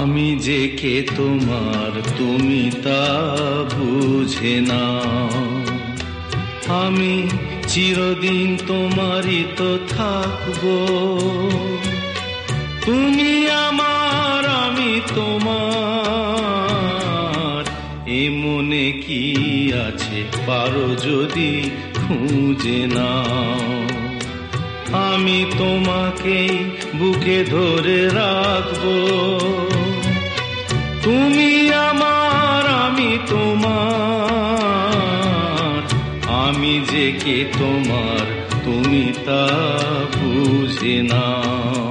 আমি যে কে তোমার তুমি তা বুঝে না, আমি চিরদিন তোমারই তো থাকবো। তুমি আমার আমি তোমার, এ মনে কি আছে পারো যদি খুঁজে নাও। আমি তোমাকে বুকে ধরে রাখবো, তুমি আমার আমি তোমার, আমি যে কে তোমার তুমি তা বুঝে নাও।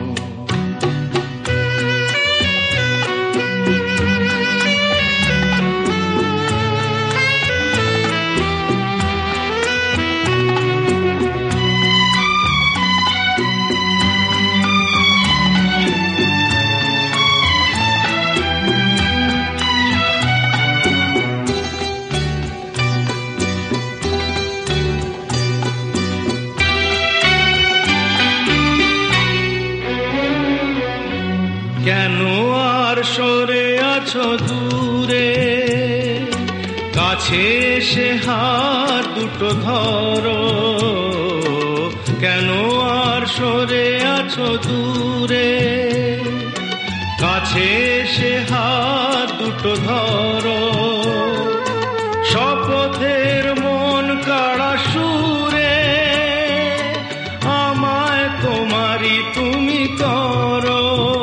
কেন আর সরে আছো দূরে, কাছে এসে হাত দুটো ধরো। কেন আর সরে আছো দূরে, কাছে এসে হাত দুটো ধরো। শপথের মন কাড়া সুরে আমায় তোমারই তুমি করো।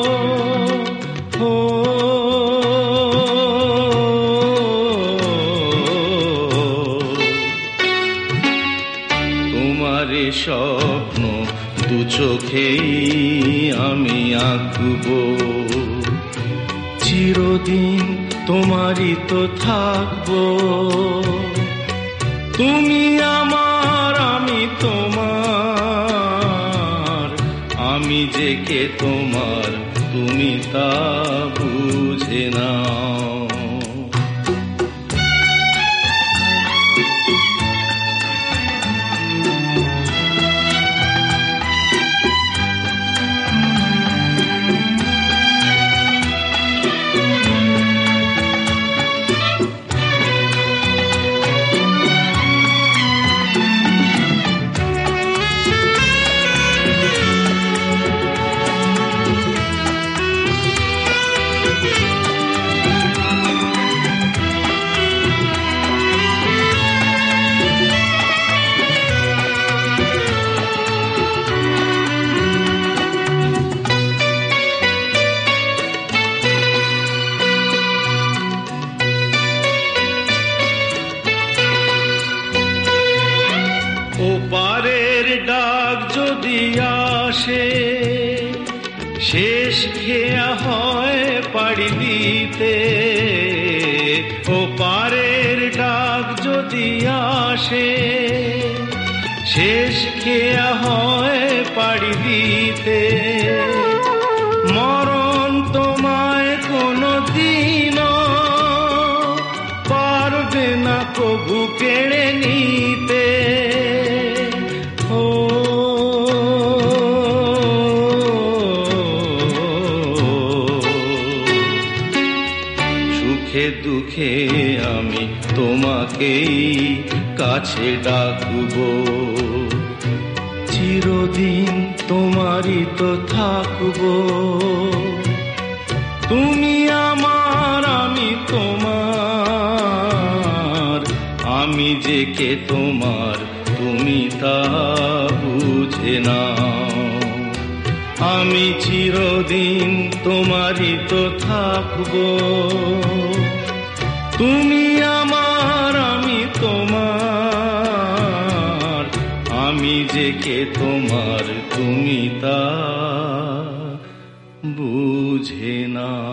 তোমারে স্বপ্ন দু চোখেই আমি আঁকবো, চিরদিন তোমারই তো থাকবো। তুমি আমার আমি তোমার, আমি যে কে তোমার তুমি তা বুঝে নাও। ওপারের ডাক যদি আসে, শেষ খেয়া হয় পাড়ি দিতে। ওপারের ডাক যদি আসে, শেষ খেয়া হয় পাড়ি দিতে। মরণ তোমায় কোনো দিনও পারবে না কবু কেড়ে নিতে। সুখে দুঃখে আমি তোমাকেই কাছে ডাকবো, চিরদিন তোমারই তো থাকবো। তুমি আমার আমি তোমার, আমি যে কে তোমার তুমি তা বুঝে নাও। আমি চিরদিন তোমারই তো থাকবো, তুমি আমার আমি তোমার, আমি যে কে তোমার তুমি তা বুঝে না।